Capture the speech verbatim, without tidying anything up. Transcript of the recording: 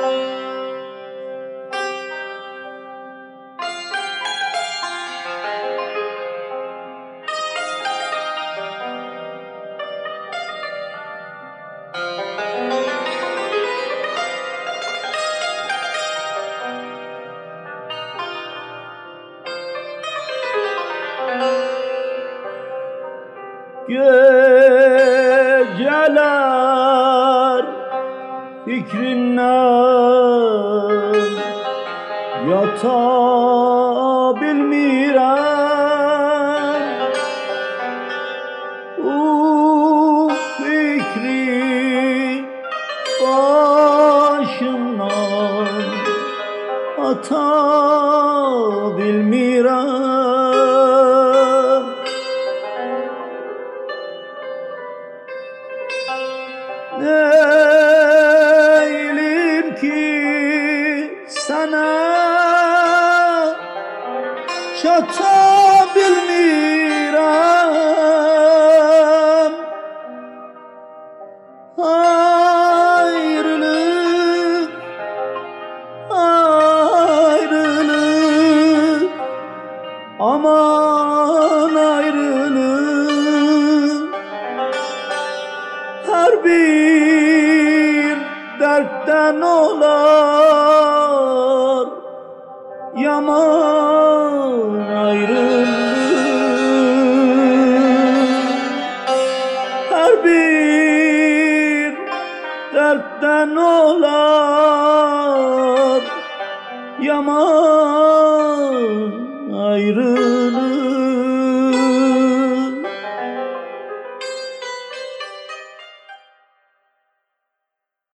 Geceler fikrinden yatabilmirem, u fikri başımdan atabilmirem. Neylim ki sana çatabilmirem, ayrılık, ayrılık, aman ayrılık. Her bir dertten olar yaman ayrılık. Her bir dertten olar yaman ayrılık.